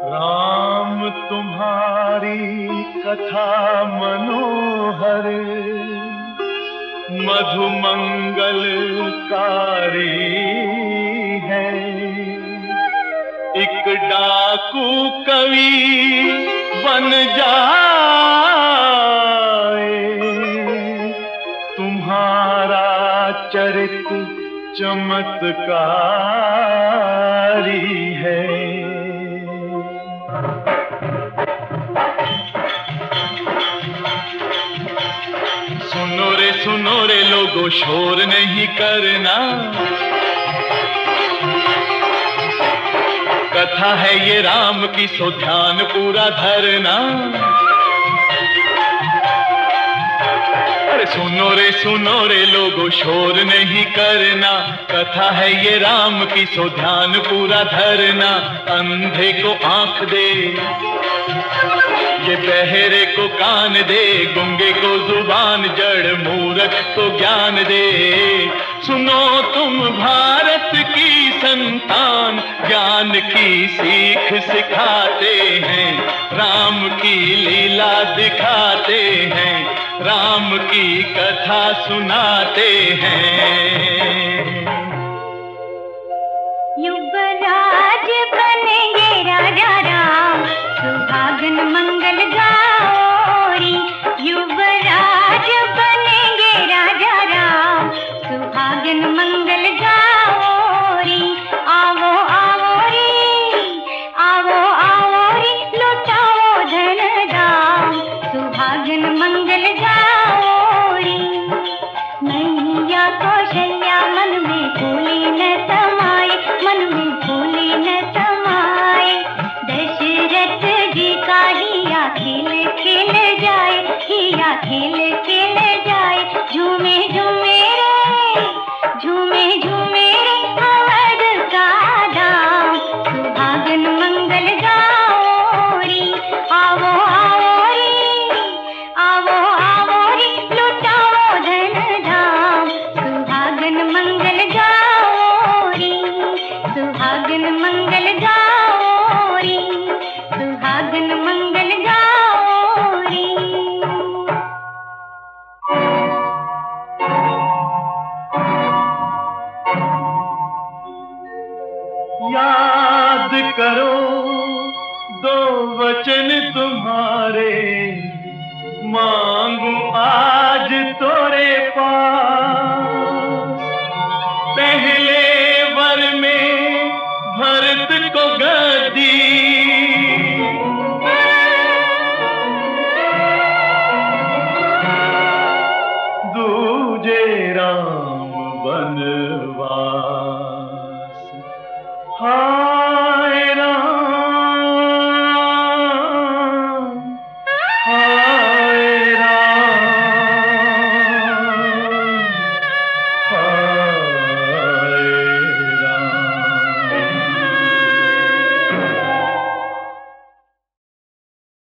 राम तुम्हारी कथा मनोहर, मधुमंगलकारी है। एक डाकू कवि बन जाए, तुम्हारा चरित्र चमत्कारी है। सुनो रे लोगो, शोर नहीं करना। कथा है ये राम की, सो ध्यान पूरा धरना। अरे सुनो रे लोगो, शोर नहीं करना। कथा है ये राम की, सो ध्यान पूरा धरना। अंधे को आंख दे, ये बहरे को कान दे, गूंगे को जुबान, जड़ मूर्ख को ज्ञान दे। सुनो तुम भारत की संतान, ज्ञान की सीख सिखाते हैं, राम की लीला दिखाते हैं, राम की कथा सुनाते हैं। युवराज बनेंगे राजा राम, सुहागन मंगल गौरी। युवराज बनेंगे राजा राम, सुहागन मंगल गौरी। आवो आवो रे, आवो आवो रे, लुटाओ धन धाम, सुहागन मंगल गौरी। मैया कौशल्या मन में भूली न समाए, मन में भूली न समाए। दशरथ जी का हिया खेल खेल जाए, हिया खेल खेल जाए। झूमे झूमे रे, झूमे झूमे रे, अवध का धाम, सुहागन मंगल गौरी। आवो आवो रे, आवो आवो रे, लुटाओ धन धाम, सुहागन मंगल गौरी। सुहागन मंगल गौरी, सुहागन मंगल गौरी। याद करो दो वचन तुम्हारे, मांगू आज तोरे पास। पहले वर में भरत को गद्दी, दूजे राम बनवास।